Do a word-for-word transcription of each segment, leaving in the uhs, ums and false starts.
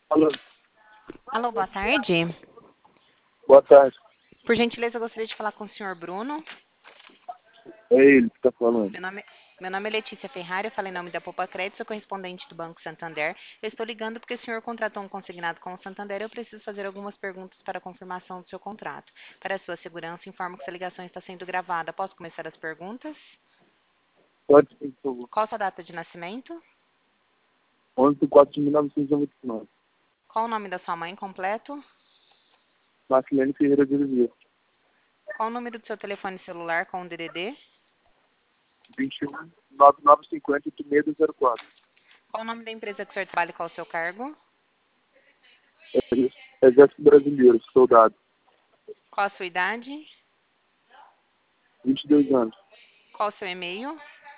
Alô, Alô, boa tarde. boa tarde. Por gentileza, eu gostaria de falar com o senhor Bruno. É ele que está falando. Meu nome, meu nome é Letícia Ferrari, eu falo em nome da Poupa Crédito, sou correspondente do Banco Santander. Eu estou ligando porque o senhor contratou um consignado com o Santander e eu preciso fazer algumas perguntas para a confirmação do seu contrato. Para a sua segurança, informo que essa ligação está sendo gravada. Posso começar as perguntas? Pode sim, por favor. Qual a sua data de nascimento? onze de quatro de mil novecentos e noventa e nove. Qual o nome da sua mãe completo? Marcelene Ferreira de Oliveira. Qual o número do seu telefone celular com o D D D? vinte e um, nove nove cinco zero, oito seis zero quatro. Qual o nome da empresa que o senhor trabalha e qual o seu cargo? Exército Brasileiro, soldado. Qual a sua idade? vinte e dois anos. Qual o seu e-mail?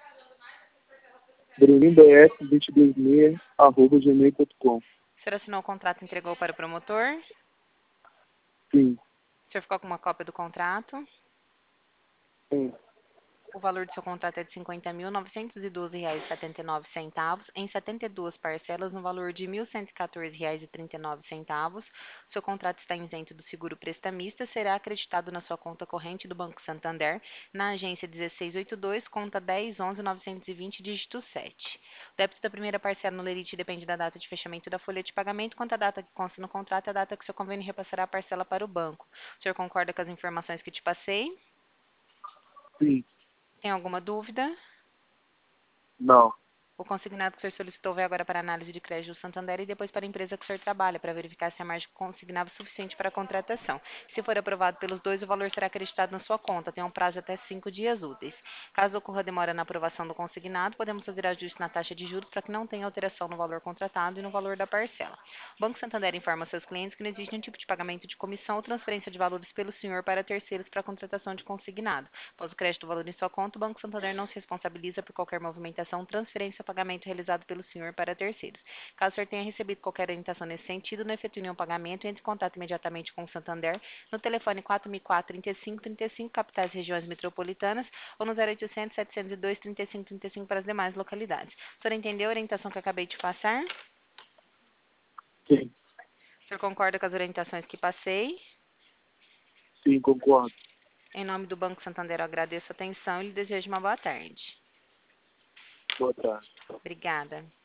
BruninBF dois dois seis, arroba gmail ponto com. O senhor assinou o contrato e entregou para o promotor? Sim, O senhor ficou com uma cópia do contrato? sim, O valor do seu contrato é de cinquenta mil novecentos e doze reais e setenta e nove centavos, em setenta e duas parcelas, no valor de mil cento e quatorze reais e trinta e nove centavos. O seu contrato está isento do seguro prestamista, será acreditado na sua conta corrente do Banco Santander, na agência dezesseis oitenta e dois, conta dez onze novecentos e vinte, dígito sete. O débito da primeira parcela no lerite depende da data de fechamento da folha de pagamento, quanto à data que consta no contrato é a data que o seu convênio repassará a parcela para o banco. O senhor concorda com as informações que te passei? sim. Tem alguma dúvida? Não. O consignado que o senhor solicitou vai agora para a análise de crédito do Santander e depois para a empresa que o senhor trabalha, para verificar se a margem consignável é suficiente para a contratação. Se for aprovado pelos dois, o valor será acreditado na sua conta. Tem um prazo de até cinco dias úteis. Caso ocorra demora na aprovação do consignado, podemos fazer ajuste na taxa de juros para que não tenha alteração no valor contratado e no valor da parcela. O Banco Santander informa seus clientes que não existe nenhum tipo de pagamento de comissão ou transferência de valores pelo senhor para terceiros para a contratação de consignado. Após o crédito do valor em sua conta, o Banco Santander não se responsabiliza por qualquer movimentação, transferência ou pagamento realizado pelo senhor para terceiros. Caso o senhor tenha recebido qualquer orientação nesse sentido, não efetue nenhum pagamento, entre em contato imediatamente com o Santander no telefone quatro mil e quatro, trinta e cinco, trinta e cinco, capitais e regiões metropolitanas, ou no zero oitocentos, setecentos e dois, trinta e cinco, trinta e cinco para as demais localidades. O senhor entendeu a orientação que eu acabei de passar? Sim, O senhor concorda com as orientações que passei? sim, concordo. Em nome do Banco Santander, eu agradeço a atenção e lhe desejo uma boa tarde. Boa tarde. Obrigada.